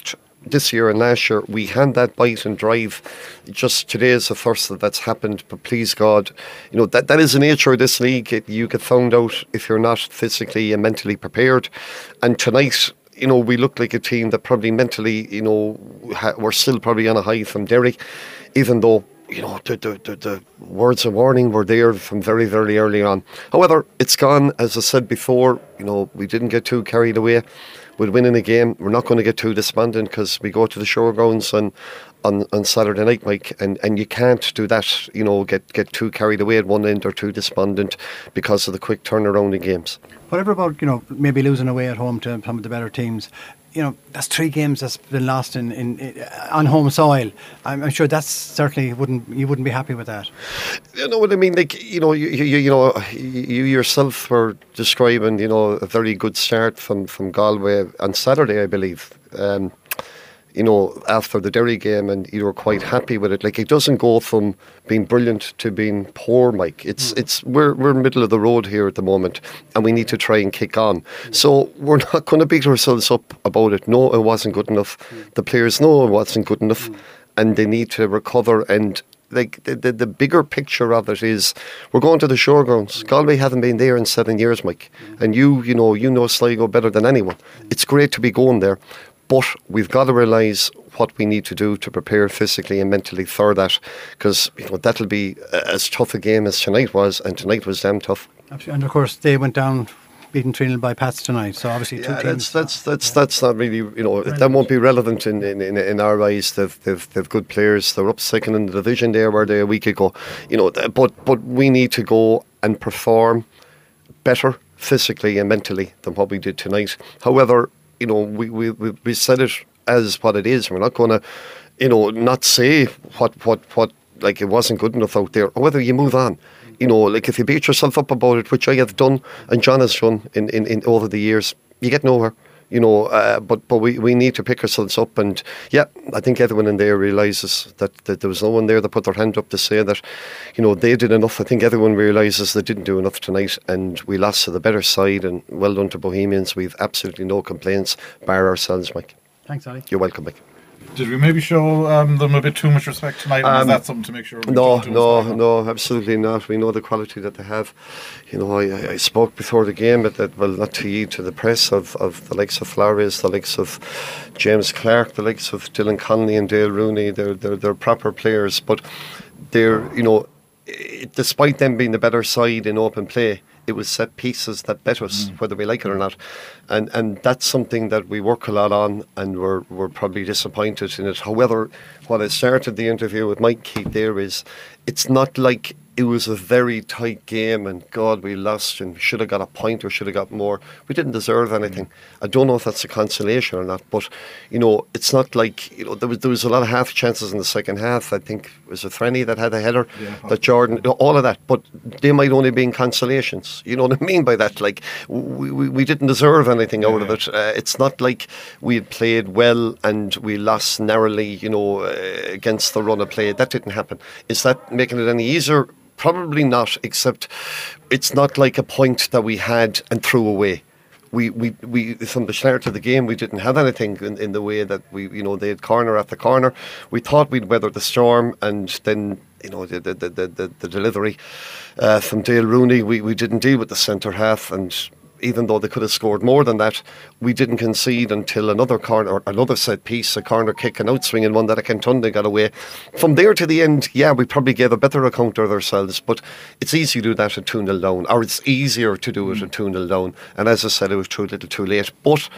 this year and last year, we had that bite and drive. Just today is the first that that's happened, but please God, you know, that, that is the nature of this league. It, you get found out if you're not physically and mentally prepared. And tonight, you know, we look like a team that probably mentally, you know, ha- we're still probably on a high from Derry, even though, you know, the, the, the, the words of warning were there from very, very early on. However, it's gone. As I said before, you know, we didn't get too carried away with winning a game. We're not going to get too despondent because we go to the showgrounds on, on, on Saturday night, Mike, and, and you can't do that, you know, get, get too carried away at one end or too despondent because of the quick turnaround in games. Whatever about, you know, maybe losing away at home to some of the better teams, you know, that's three games that's been lost in, in, in on home soil. I'm, I'm sure that's certainly wouldn't you wouldn't be happy with that. You know what I mean? Like, you know, you you, you know, you yourself were describing, you know, a very good start from, from Galway on Saturday, I believe. Um, you know, after the Derry game, and you were quite happy with it. Like, it doesn't go from being brilliant to being poor, Mike. It's mm. it's we're we're middle of the road here at the moment, and we need to try and kick on. Mm. So we're not going to beat ourselves up about it. No, it wasn't good enough. Mm. The players know it wasn't good enough, mm. and they need to recover. And like the, the the bigger picture of it is, we're going to the showgrounds. Mm. Galway haven't been there in seven years, Mike, mm. and you you know you know Sligo better than anyone. Mm. It's great to be going there. But we've got to realise what we need to do to prepare physically and mentally for that, because you know that'll be as tough a game as tonight was, and tonight was damn tough. Absolutely. And of course they went down beaten three nil by Pats tonight, so obviously two yeah, teams. That's that's that's that's not really, you know, relevant. That won't be relevant in, in, in, in our eyes. They've, they've they've good players. They're up second in the division there where they a week ago, you know. But but we need to go and perform better physically and mentally than what we did tonight. However, you know, we, we, we said it as what it is. We're not going to, you know, not say what, what, what, like it wasn't good enough out there. Or whether you move on. You know, like if you beat yourself up about it, which I have done and John has done in, in, in over the years, you get nowhere. You know, uh, but but we, we need to pick ourselves up, and yeah, I think everyone in there realises that, that there was no one there that put their hand up to say that, you know, they did enough. I think everyone realises they didn't do enough tonight, and we lost to the better side, and well done to Bohemians. We've absolutely no complaints, bar ourselves, Mike. Thanks, Ali. You're welcome, Mike. Did we maybe show um, them a bit too much respect tonight? Um, is that something to make sure? We no, don't no, do no, absolutely not. We know the quality that they have. You know, I, I spoke before the game, but that, well, not to you, to the press of, of the likes of Flores, the likes of James Clark, the likes of Dylan Connolly and Dale Rooney. They're they're, they're proper players, but they're, you know, despite them being the better side in open play, it was set pieces that bet us, mm. whether we like it or not. And and that's something that we work a lot on, and we're, we're probably disappointed in it. However, what I started the interview with Mike Keith there is, it's not like it was a very tight game and God, we lost and should have got a point or should have got more. We didn't deserve anything. I don't know if that's a consolation or not, but you know, it's not like, you know, there was there was a lot of half chances in the second half. I think it was a Frenny that had a header, yeah, that Jordan, all of that, but they might only be in consolations. You know what I mean by that? Like, we, we, we didn't deserve anything yeah, out of it. Uh, it's not like we had played well and we lost narrowly, you know, uh, against the run of play. That didn't happen. Is that making it any easier? Probably not, except it's not like a point that we had and threw away. We, we, we from the start of the game, we didn't have anything in, in the way that we, you know, they had corner after corner. We thought we'd weather the storm, and then, you know, the the the, the, the delivery uh, from Dale Rooney, we, we didn't deal with the centre half, and even though they could have scored more than that, we didn't concede until another corner, or another set piece, a corner kick, an outswing, and one that Akintunde got away. From there to the end, yeah, we probably gave a better account of ourselves, but it's easy to do that at two nil down, or it's easier to do it at two nil down. And as I said, it was too little too late. But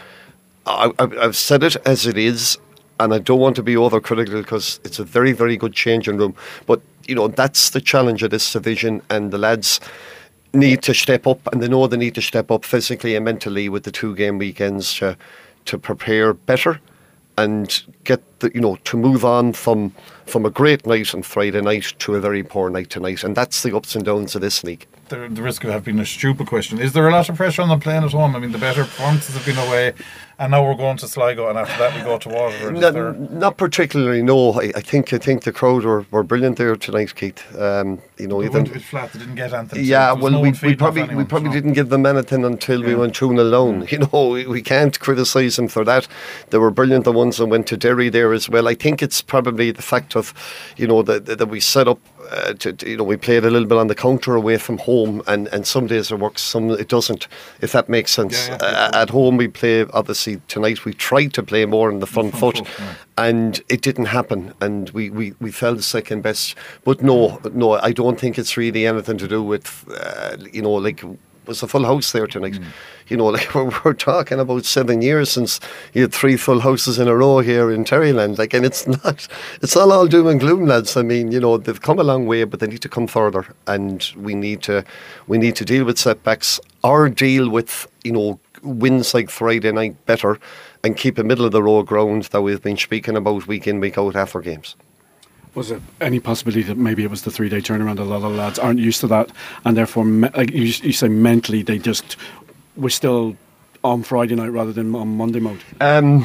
I, I, I've said it as it is, and I don't want to be overcritical because it's a very, very good changing room. But, you know, that's the challenge of this division, and the lads need to step up, and they know they need to step up physically and mentally with the two game weekends to to prepare better and get the, you know, to move on from from a great night on Friday night to a very poor night tonight. And that's the ups and downs of this league. the, the risk of having a stupid question, is there a lot of pressure on them playing at home? I mean, the better performances have been away, and now we're going to Sligo, and after that we go to Waterford. Not, there... not particularly, no. I, I think I think the crowd were, were brilliant there tonight, Keith. Um, you know, they even went a bit flat. They didn't get anything. Yeah, so well, no we, we probably anyone, we probably so. didn't give them anything until yeah. we went two nil down. You know, we, we can't criticise them for that. They were brilliant, the ones that went to Derry there as well. I think it's probably the fact of, you know, that that we set up. Uh, to, to, you know, we played a little bit on the counter away from home, and, and some days it works, some it doesn't, if that makes sense. Yeah, yeah, uh, at home we play, obviously tonight we tried to play more on the front, front foot, foot yeah. and it didn't happen, and we, we, we fell the second best. But no, no, I don't think it's really anything to do with, uh, you know, like, was a full house there tonight. Mm. You know, like we're, we're talking about seven years since you had three full houses in a row here in Terryland. Like, and it's not, it's not all doom and gloom, lads. I mean, you know, they've come a long way, but they need to come further, and we need to, we need to deal with setbacks or deal with, you know, wins like Friday night better, and keep a middle of the road ground that we've been speaking about week in, week out after games. Was there any possibility that maybe it was the three-day turnaround? A lot of lads aren't used to that, and therefore, me- like you, you say, mentally they just were still on Friday night rather than on Monday mode. Um,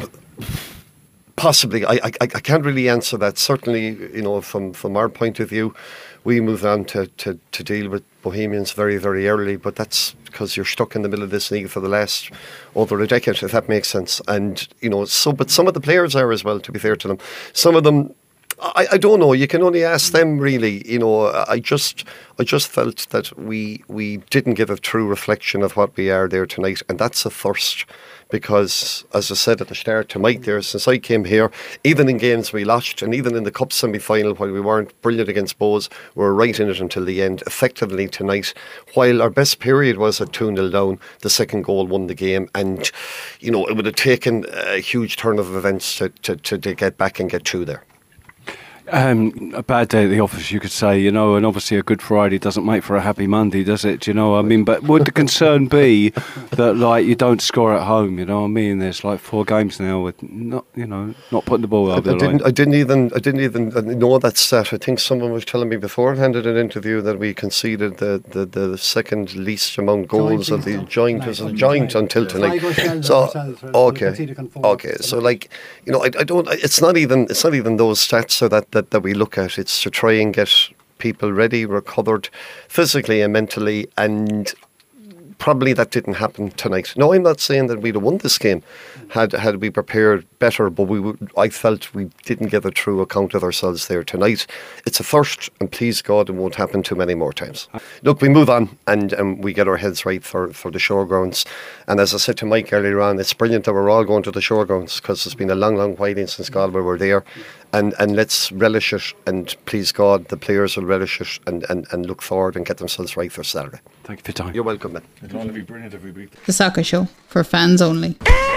possibly, I, I I can't really answer that. Certainly, you know, from from our point of view, we moved on to, to, to deal with Bohemians very very early, but that's because you're stuck in the middle of this league for the last over a decade, if that makes sense. And you know, so but some of the players are as well. To be fair to them, some of them. I, I don't know. You can only ask them, really. You know, I just, I just felt that we we didn't give a true reflection of what we are there tonight, and that's a first. Because, as I said at the start tonight, there, since I came here, even in games we lost, and even in the cup semi-final, while we weren't brilliant against Bohs, we were right in it until the end. Effectively tonight, while our best period was at two nil down, the second goal won the game, and you know, it would have taken a huge turn of events to to, to, to get back and get through there. Um, a bad day at the office, you could say, you know, and obviously a Good Friday doesn't make for a happy Monday, does it? Do you know what I mean? But would the concern be that, like, you don't score at home? You know what I mean? There's like four games now with not, you know, not putting the ball over I, the I didn't, line. I didn't even, I didn't even know that stat. I think someone was telling me beforehand in an interview that we conceded the, the, the second least amount goals of the joint was a joint until tonight. So okay, okay. So like, you know, I, I don't. It's not even. It's not even those stats or that. That, that we look at. It's to try and get people ready, recovered physically and mentally, and probably that didn't happen tonight. No, I'm not saying that we'd have won this game had had we prepared better, but we would, I felt we didn't give a true account of ourselves there tonight. It's a first, and please God, it won't happen too many more times. Look, we move on and, and we get our heads right for, for the showgrounds. And as I said to Mike earlier on, it's brilliant that we're all going to the showgrounds, because it's been a long, long while since Galway were there. And and let's relish it, and please God, the players will relish it and, and, and look forward and get themselves right for Saturday. Thank you for your time. You're welcome, man. It'll only be brilliant if we beat them. The Soccer Show, for fans only.